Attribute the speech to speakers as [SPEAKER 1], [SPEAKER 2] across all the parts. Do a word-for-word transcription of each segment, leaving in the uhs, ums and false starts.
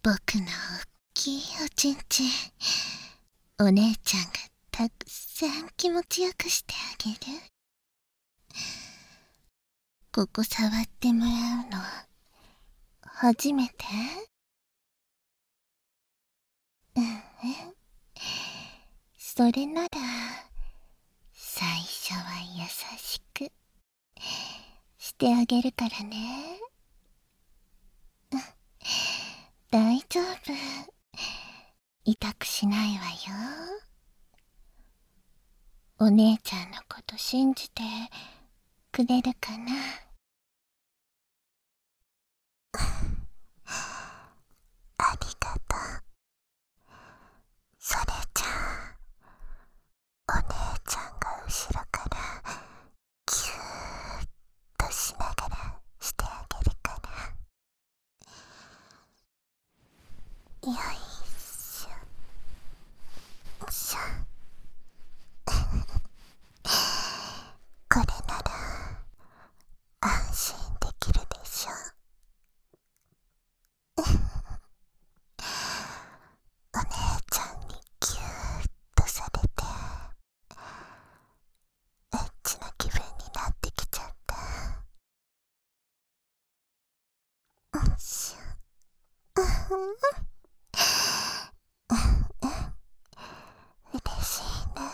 [SPEAKER 1] 僕のおっきいおちんちん、お姉ちゃんがたくさん気持ちよくしてあげる。ここ触ってもらうの初めて？うんうん。それなら最初は優しくしてあげるからね。大丈夫、痛くしないわよ。お姉ちゃんのこと信じてくれるかな？ありがとう。それじゃあ、お姉ちゃんが後ろからギューッとしながらしてあげるから。よいしょよいしょ。これなら安心できるでしょ。お姉ちゃんにギューッとされてエッチな気分になってきちゃった。よいしょ。嬉しいな。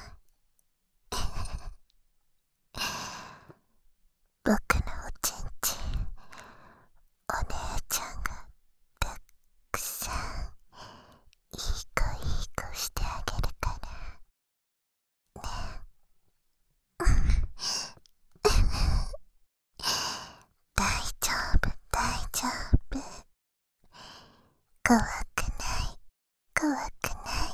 [SPEAKER 1] 僕のおちんちん、お姉ちゃんがたくさんいい子いい子してあげるからね。大丈夫大丈夫、怖くない怖くない。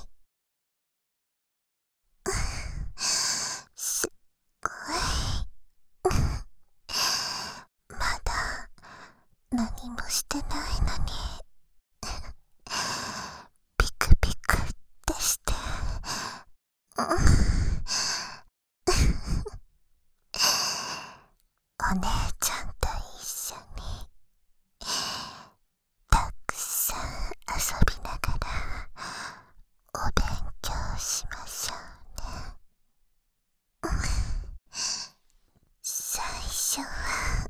[SPEAKER 1] すっごい、まだ何もしてないのにピクピクってして、お姉ちゃんと一緒にたくさん遊びながらお勉強しましょうね。最初は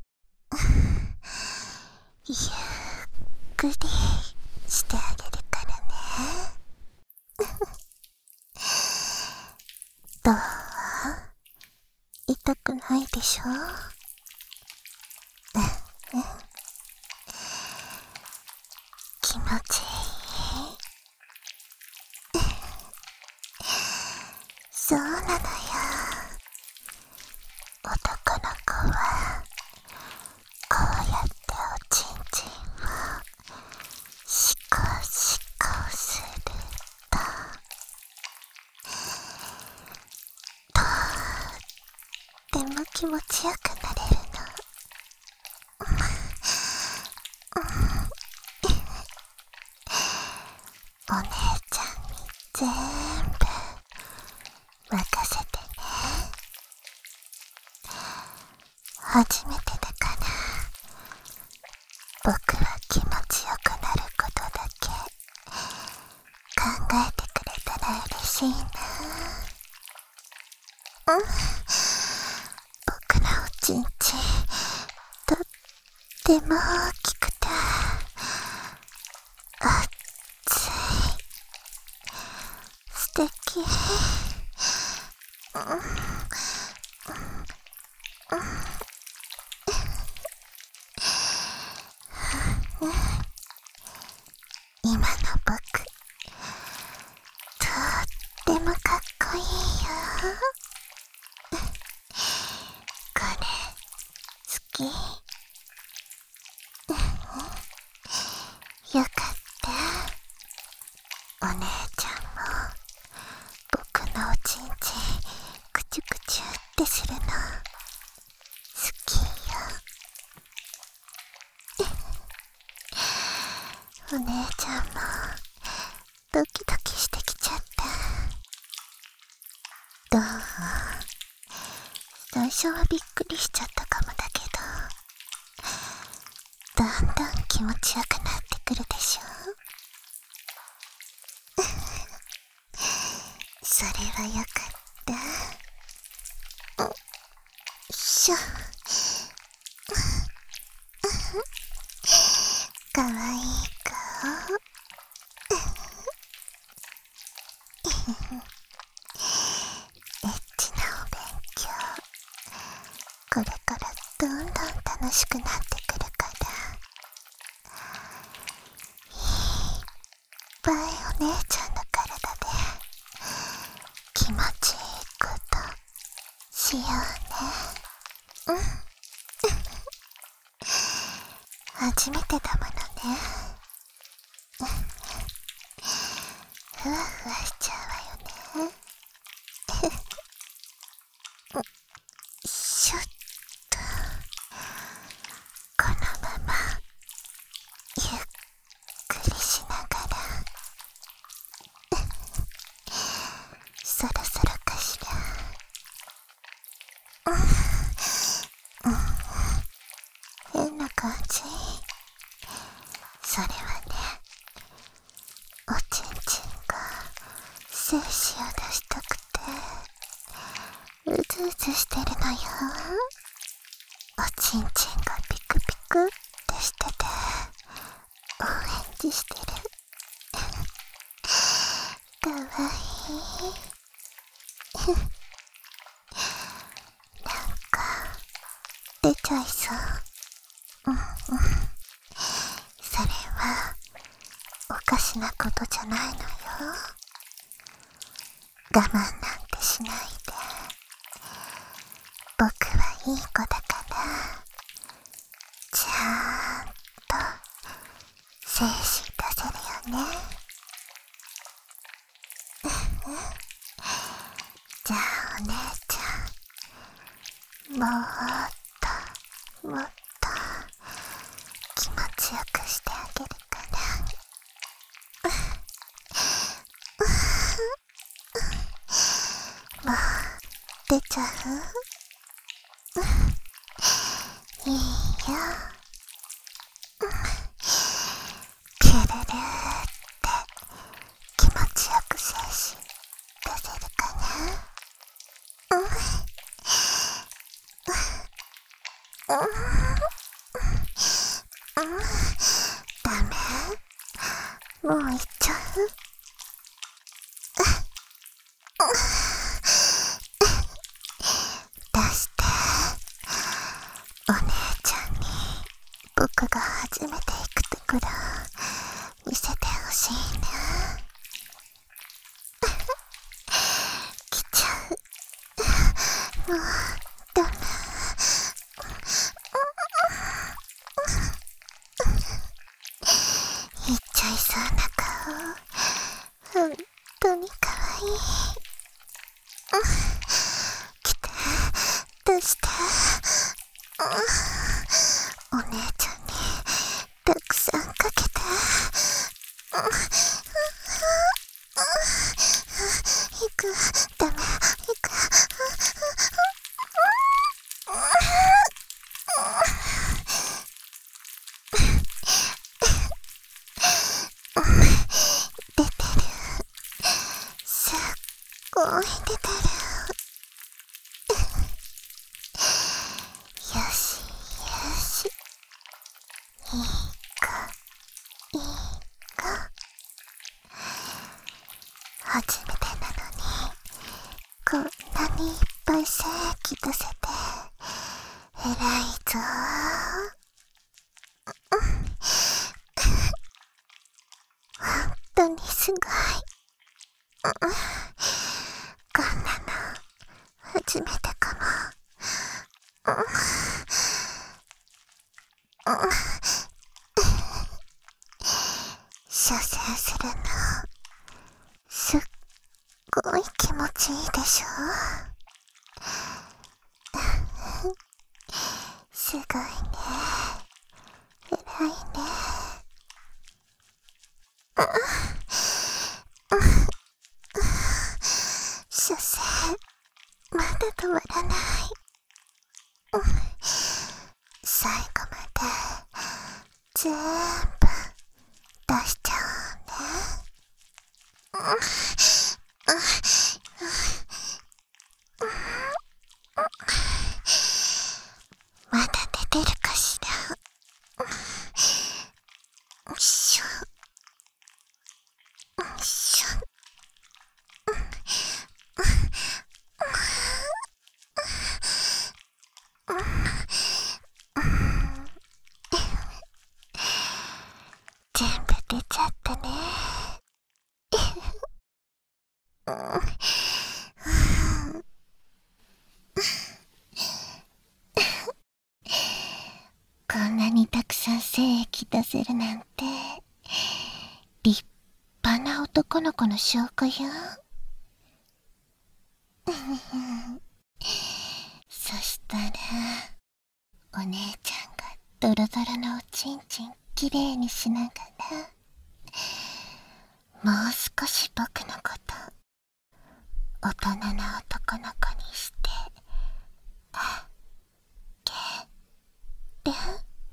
[SPEAKER 1] ゆっくりしてあげるからね。どう？痛くないでしょ？うんうん、気持ちいい。そうなのよ。男の子はこうやっておちんちんをシコシコするととっても気持ちよくなれるの。お姉ちゃんに全部任せてね。初めてだから僕は気持ちよくなることだけ考えてくれたら嬉しいな。うん、僕のおちんちんとっても大きくて熱い、素敵。うん、今の僕とってもかっこいいよ。これ好き？よかった。お姉ちゃんも僕のおちんちんクチュクチュってするの好きよ。お姉ちゃんもドキドキしてきちゃった。どう？最初はびっくりしちゃったかもだけど、だんだん気持ちよくなってくるでしょ。 それはよかった。よいしょ。かわいい顔。エッチなお勉強、これからどんどん楽しくなってくるから、いっぱいお姉ちゃんの体で気持ちいいことしようね。うん初めてだものね。ふわふわしちゃうわよね。よいしょっと。このままゆっくりしながら、そろそろかしら。うん、変な感じ。それはね、おちんちんが精子を出したくてうずうずしてるのよ。おちんちんがピクピクってしててお返事してる。かわいい。なんか出ちゃいそう。うんうん、それはおかしなことじゃないのよ。我慢なんてしないで。僕はいい子だからちゃんと精子出せるよね。じゃあお姉ちゃん、もっともっと気持ちよくしてあげるから。もう出ちゃう？いいよ。ピュルルーって気持ちよく精子出せるかな？うんうんうん、ダメ？もう行っちゃう？出して。お姉ちゃんに僕が初めて行くところ見せてほしいな。来ちゃう。もうダメ。言っちゃいそうな顔、本当にかわいい。来て、出して。お姉ちゃんにたくさんかけて。行く、ダメ、行く。出てる。すっごい出てる。よしよし、いい子いい子。初めてなのにこんなにいっぱい精液出せて偉いぞ。本当にすごい。こんなの初めてかも。射精するのすっごい気持ちいいでしょ。すごいね、偉いね。射精まだ止まらない。最後まで全部出しちゃおうね。 まだ出てるかしら。よいしょよいしょ。全部出ちゃったね。こんなにたくさん精液出せるなんて立派な男の子の証拠よ。そしたらお姉ちゃんがドロドロのおちんちんきれいにしながら、もう少し僕のこと大人な男の子にして